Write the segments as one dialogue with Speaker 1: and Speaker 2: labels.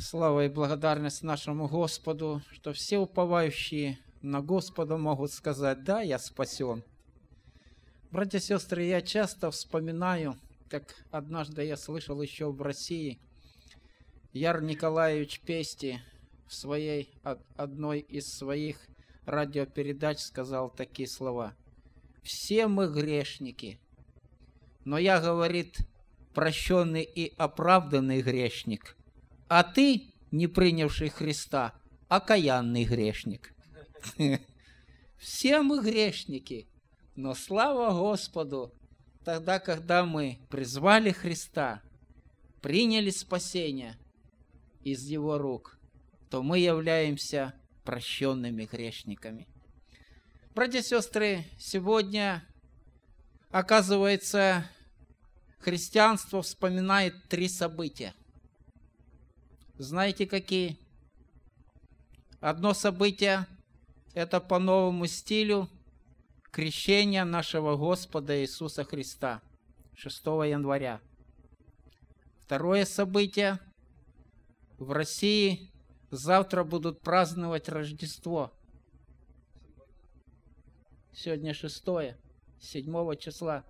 Speaker 1: Слава и благодарность нашему Господу, что все уповающие на Господа могут сказать: «Да, я спасен». Братья и сестры, я часто вспоминаю, как однажды я слышал еще в России, Яр Николаевич Пести в одной из своих радиопередач сказал такие слова: «Все мы грешники, но я, говорит, прощенный и оправданный грешник, а ты, не принявший Христа, окаянный грешник». Все мы грешники, но слава Господу, тогда, когда мы призвали Христа, приняли спасение из Его рук, то мы являемся прощенными грешниками. Братья и сестры, сегодня, оказывается, христианство вспоминает 3 события. Знаете, какие? Одно событие – это по новому стилю крещение нашего Господа Иисуса Христа 6 января. Второе событие – в России завтра будут праздновать Рождество. Сегодня 6, 7 числа.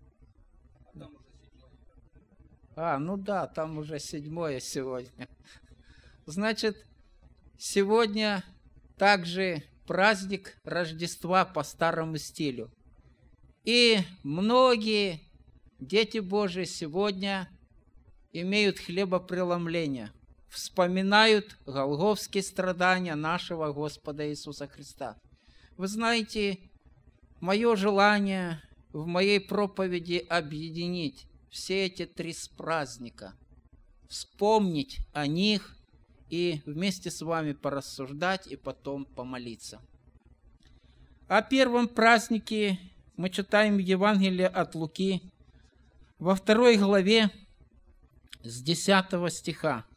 Speaker 1: Ну да, там уже 7 сегодня. Значит, сегодня также праздник Рождества по старому стилю. И многие дети Божии сегодня имеют хлебопреломление, вспоминают голгофские страдания нашего Господа Иисуса Христа. Вы знаете, мое желание в моей проповеди объединить все эти 3 праздника, вспомнить о них и вместе с вами порассуждать и потом помолиться. О первом празднике мы читаем в Евангелии от Луки во 2 главе с 10 стиха.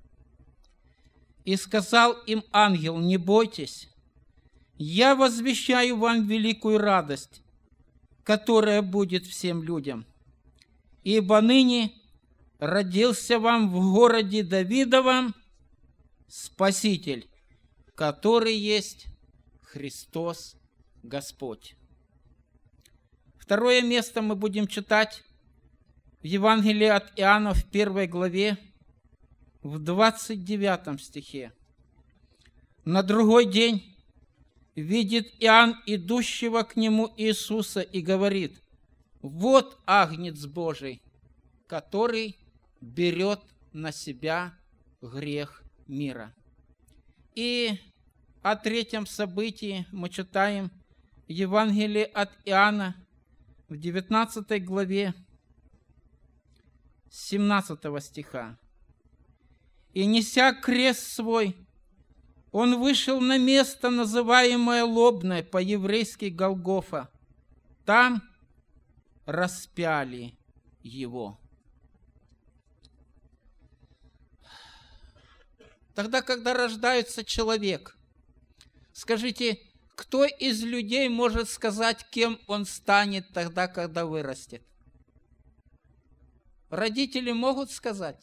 Speaker 1: «И сказал им ангел: не бойтесь, я возвещаю вам великую радость, которая будет всем людям. Ибо ныне родился вам в городе Давидовом Спаситель, который есть Христос Господь». Второе место мы будем читать в Евангелии от Иоанна в 1 главе, в 29 стихе. «На другой день видит Иоанн идущего к нему Иисуса и говорит: вот Агнец Божий, который берет на себя грех мира». И о 3 событии мы читаем в Евангелии от Иоанна в 19 главе 17 стиха. «И, неся крест свой, он вышел на место, называемое Лобное, по-еврейски Голгофа. Там распяли его». Тогда, когда рождается человек, скажите, кто из людей может сказать, кем он станет тогда, когда вырастет? Родители могут сказать?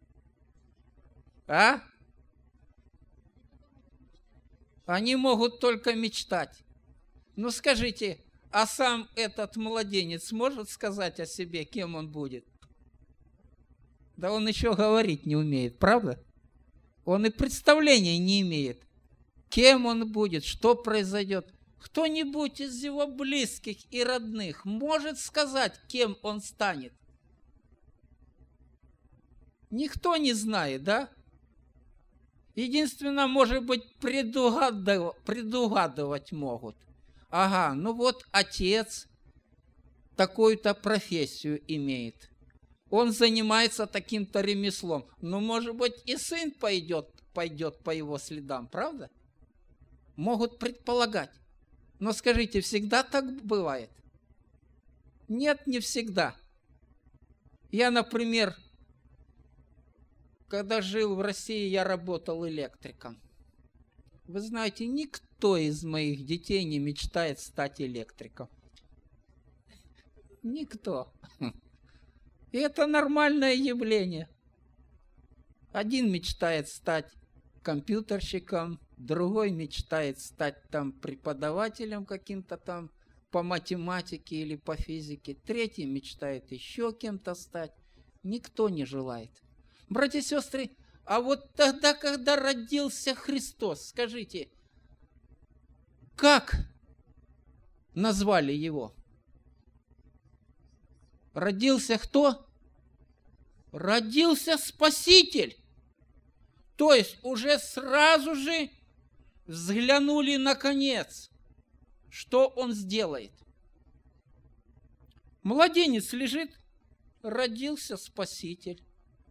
Speaker 1: Они могут только мечтать. Ну скажите, а сам этот младенец может сказать о себе, кем он будет? Да он еще говорить не умеет, правда? Он и представления не имеет, кем он будет, что произойдет. Кто-нибудь из его близких и родных может сказать, кем он станет? Никто не знает, да? Единственное, может быть, предугадывать могут. Ну вот отец такую-то профессию имеет. Он занимается таким-то ремеслом. Может быть, и сын пойдет по его следам, правда? Могут предполагать. Но скажите, всегда так бывает? Нет, не всегда. Я, например, когда жил в России, я работал электриком. Вы знаете, никто из моих детей не мечтает стать электриком. Никто. И это нормальное явление. Один мечтает стать компьютерщиком, другой мечтает стать там преподавателем каким-то там по математике или по физике, третий мечтает еще кем-то стать. Никто не желает. Братья и сестры, а вот тогда, когда родился Христос, скажите, как назвали его? Родился кто? Родился Спаситель. То есть уже сразу же взглянули на конец, что он сделает. Младенец лежит, родился Спаситель.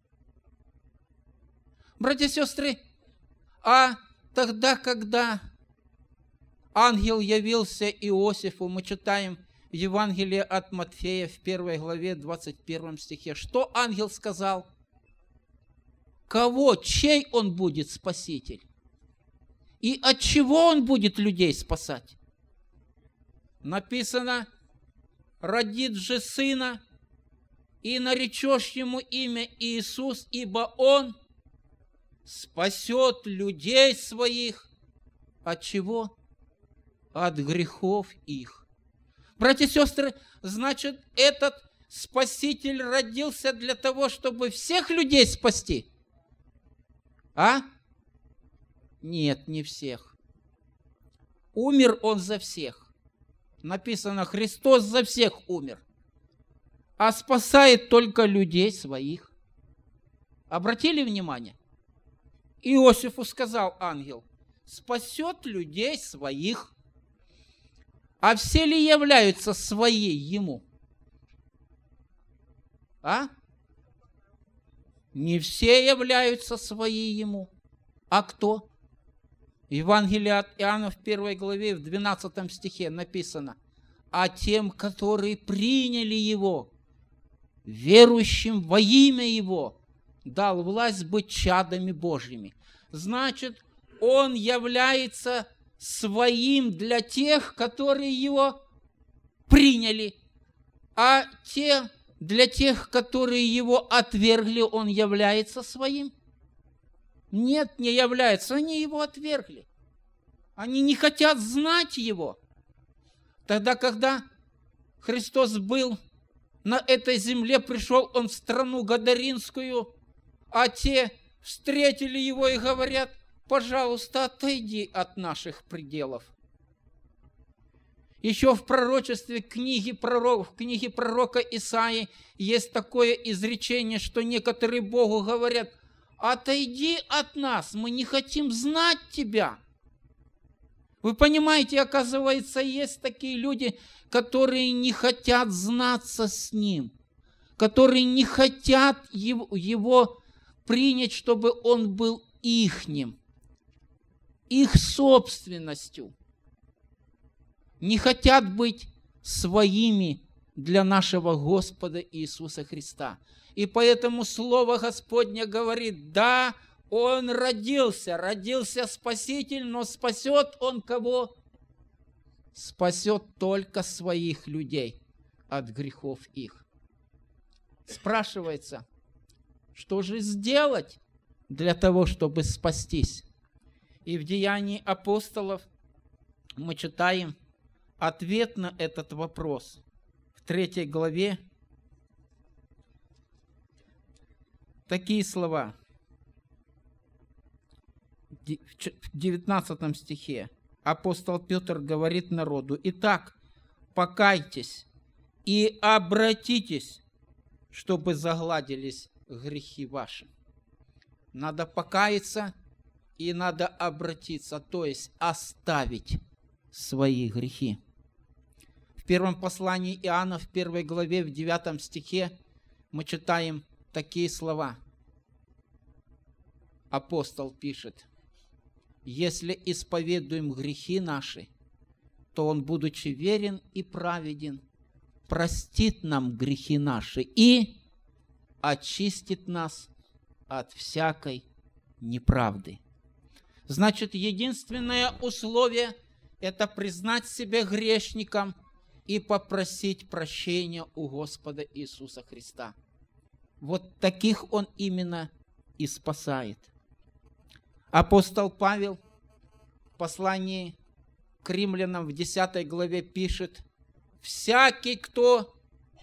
Speaker 1: Братья и сестры, а тогда, когда ангел явился Иосифу, мы читаем в Евангелии от Матфея в 1 главе 21 стихе, что ангел сказал? Кого, чей он будет Спаситель? И от чего он будет людей спасать? Написано, родит же сына, и наречешь ему имя Иисус, ибо он спасет людей своих. От чего? От грехов их. Братья и сестры, значит, этот Спаситель родился для того, чтобы всех людей спасти? А? Нет, не всех. Умер он за всех. Написано, Христос за всех умер. А спасает только людей своих. Обратили внимание? Иосифу сказал ангел, спасет людей своих. А все ли являются свои ему? А? Не все являются свои ему. А кто? Евангелие от Иоанна в 1 главе, в 12 стихе написано, а тем, которые приняли его, верующим во имя его, дал власть быть чадами Божьими. Значит, он является своим для тех, которые его приняли, а для тех, которые его отвергли, он является своим? Нет, не является, они его отвергли. Они не хотят знать его. Тогда, когда Христос был на этой земле, пришел он в страну Гадаринскую, а те встретили его и говорят, пожалуйста, отойди от наших пределов. Еще в пророчестве в книге пророка Исаии есть такое изречение, что некоторые Богу говорят, отойди от нас, мы не хотим знать тебя. Вы понимаете, оказывается, есть такие люди, которые не хотят знаться с ним, которые не хотят его принять, чтобы он был ихним, их собственностью. Не хотят быть своими для нашего Господа Иисуса Христа. И поэтому Слово Господне говорит, да, Он родился Спаситель, но спасет Он кого? Спасет только своих людей от грехов их. Спрашивается, что же сделать для того, чтобы спастись? И в Деянии апостолов мы читаем ответ на этот вопрос. В 3 главе такие слова. В 19 стихе апостол Петр говорит народу, «Итак, покайтесь и обратитесь, чтобы загладились грехи ваши». Надо покаяться и надо обратиться, то есть оставить свои грехи. В первом послании Иоанна, в 1 главе, в 9 стихе мы читаем такие слова. Апостол пишет, «Если исповедуем грехи наши, то Он, будучи верен и праведен, простит нам грехи наши и очистит нас от всякой неправды». Значит, единственное условие – это признать себя грешником и попросить прощения у Господа Иисуса Христа. Вот таких Он именно и спасает. Апостол Павел в послании к римлянам в 10 главе пишет: «Всякий, кто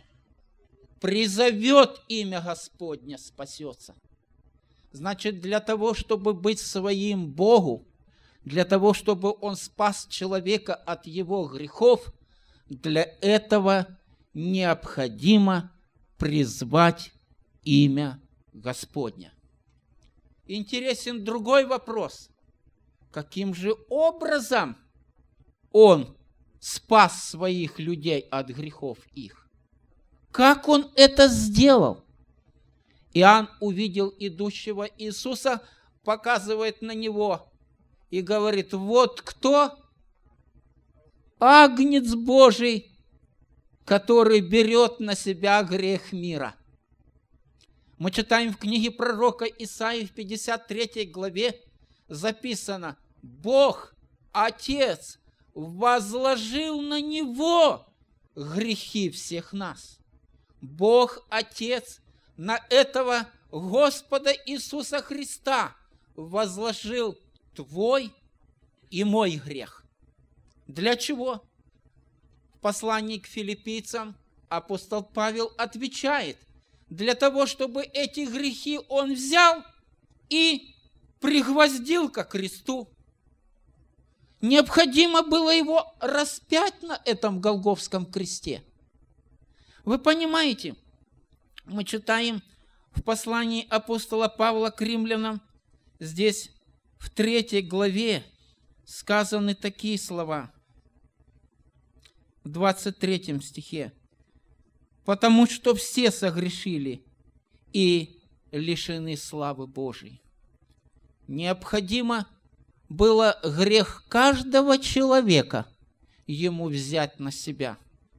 Speaker 1: призовет имя Господне, спасется». Значит, для того, чтобы быть своим Богу, для того, чтобы Он спас человека от его грехов, для этого необходимо призвать имя Господне. Интересен другой вопрос. Каким же образом Он спас своих людей от грехов их? Как Он это сделал? Иоанн увидел идущего Иисуса, показывает на Него и говорит: вот кто? Агнец Божий, который берет на себя грех мира. Мы читаем в книге пророка Исаии в 53 главе записано: Бог, Отец, возложил на Него грехи всех нас. Бог, Отец, на этого Господа Иисуса Христа возложил твой и мой грех. Для чего? В послании к филиппийцам апостол Павел отвечает: для того, чтобы эти грехи он взял и пригвоздил ко кресту. Необходимо было его распять на этом Голгофском кресте. Вы понимаете, мы читаем в послании апостола Павла к римлянам, здесь в 3 главе сказаны такие слова, в 23 стихе: «Потому что все согрешили и лишены славы Божией». Необходимо было грех каждого человека ему взять на себя.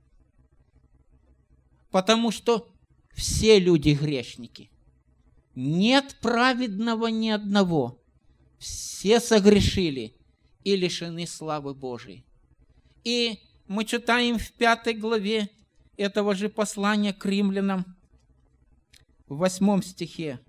Speaker 1: Потому что все люди грешники. Нет праведного ни одного. Все согрешили и лишены славы Божией. И мы читаем в 5 главе этого же послания к римлянам, в 8 стихе: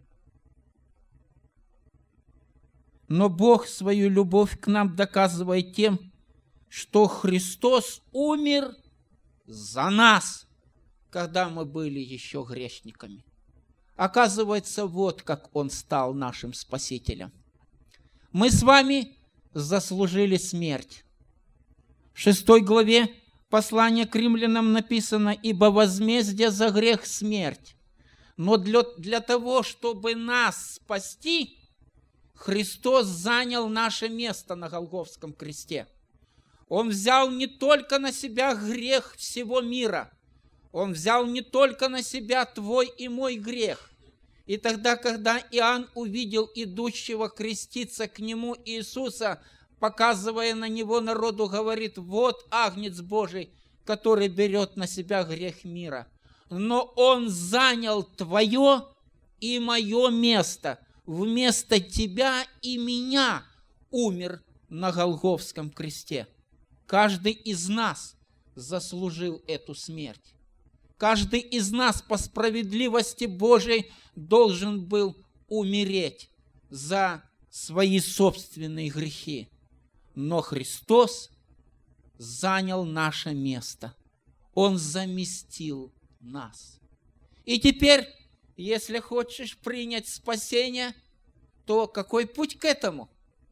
Speaker 1: «Но Бог свою любовь к нам доказывает тем, что Христос умер за нас, когда мы были еще грешниками». Оказывается, вот как Он стал нашим Спасителем. Мы с вами заслужили смерть. В 6 главе послания к римлянам написано: «Ибо возмездие за грех – смерть». Но для того, чтобы нас спасти, Христос занял наше место на Голгофском кресте. Он взял не только на себя грех всего мира, Он взял не только на себя твой и мой грех. И тогда, когда Иоанн увидел идущего креститься к нему Иисуса, показывая на него народу, говорит: вот Агнец Божий, который берет на себя грех мира. Но Он занял твое и мое место. Вместо тебя и меня умер на Голгофском кресте. Каждый из нас заслужил эту смерть. Каждый из нас по справедливости Божией должен был умереть за свои собственные грехи. Но Христос занял наше место. Он заместил нас. И теперь, если хочешь принять спасение, то какой путь к этому?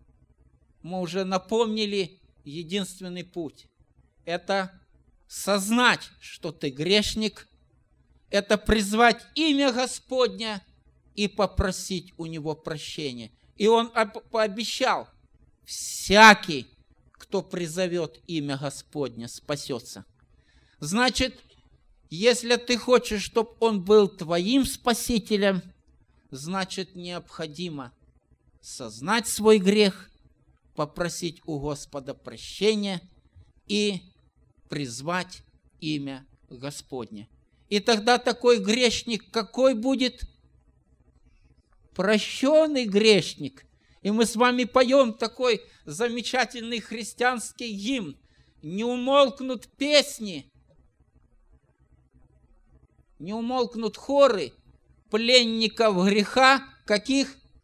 Speaker 1: Мы уже напомнили единственный путь. Это сознать, что ты грешник, это призвать имя Господня и попросить у Него прощения. И Он пообещал: всякий, кто призовет имя Господня, спасется. Значит, если ты хочешь, чтобы Он был твоим спасителем, значит, необходимо сознать свой грех, попросить у Господа прощения и призвать имя Господне. И тогда такой грешник какой будет? Прощенный грешник. И мы с вами поем такой замечательный христианский гимн: «Не умолкнут песни, не умолкнут хоры пленников греха». Каких?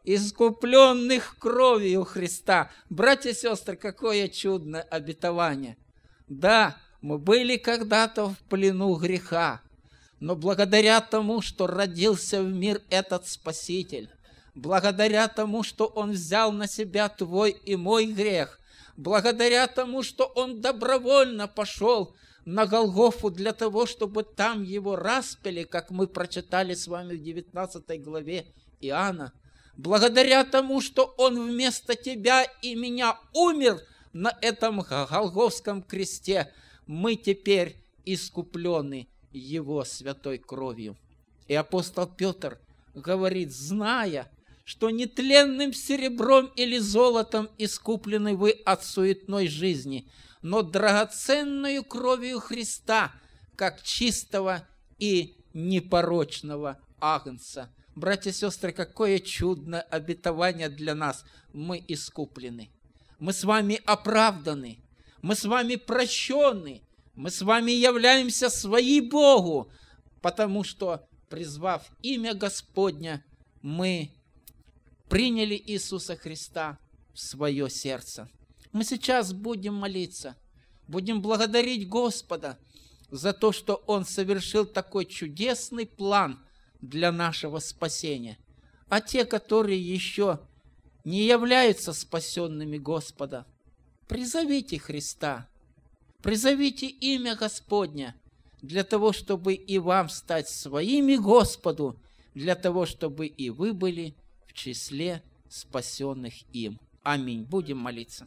Speaker 1: искупленных кровью Христа. Братья и сестры, какое чудное обетование. Да, мы были когда-то в плену греха, но благодаря тому, что родился в мир этот Спаситель, благодаря тому, что Он взял на себя твой и мой грех, благодаря тому, что Он добровольно пошел на Голгофу для того, чтобы там Его распяли, как мы прочитали с вами в 19 главе Иоанна, благодаря тому, что Он вместо тебя и меня умер на этом Голгофском кресте, мы теперь искуплены Его святой кровью. И апостол Петр говорит, зная, что нетленным серебром или золотом искуплены вы от суетной жизни, но драгоценную кровью Христа, как чистого и непорочного агнца. Братья и сестры, какое чудное обетование для нас. Мы искуплены. Мы с вами оправданы. Мы с вами прощены. Мы с вами являемся свои Богу, потому что, призвав имя Господня, мы приняли Иисуса Христа в свое сердце. Мы сейчас будем молиться, будем благодарить Господа за то, что Он совершил такой чудесный план для нашего спасения. А те, которые еще не являются спасенными Господа, призовите Христа, призовите имя Господня для того, чтобы и вам стать своими Господу, для того, чтобы и вы были в числе спасенных им. Аминь. Будем молиться.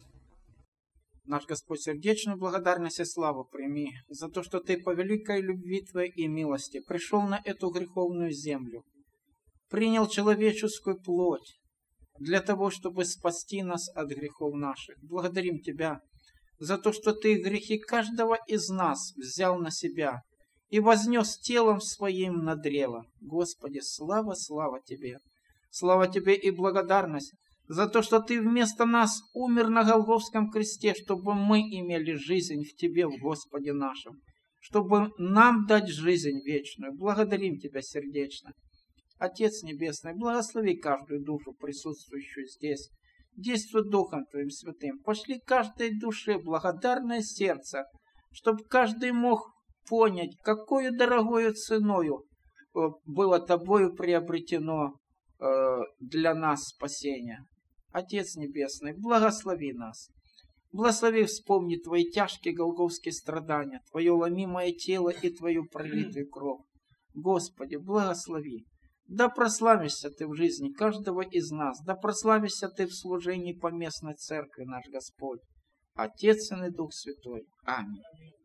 Speaker 1: Наш Господь, сердечную благодарность и славу прими за то, что Ты по великой любви Твоей и милости пришел на эту греховную землю, принял человеческую плоть для того, чтобы спасти нас от грехов наших. Благодарим Тебя за то, что Ты грехи каждого из нас взял на себя и вознес телом Своим на древо. Господи, слава, слава Тебе! Слава Тебе и благодарность за то, что Ты вместо нас умер на Голгофском кресте, чтобы мы имели жизнь в Тебе, в Господе нашем, чтобы нам дать жизнь вечную. Благодарим Тебя сердечно. Отец Небесный, благослови каждую душу, присутствующую здесь. Действуй Духом Твоим Святым. Пошли каждой душе благодарное сердце, чтобы каждый мог понять, какую дорогою ценою было Тобою приобретено для нас спасение. Отец Небесный, благослови нас. Благослови вспомни Твои тяжкие голгофские страдания, Твое ломимое тело и Твою пролитую кровь. Господи, благослови. Да прославишься Ты в жизни каждого из нас, да прославишься Ты в служении поместной церкви, наш Господь. Отец и Дух Святой. Аминь.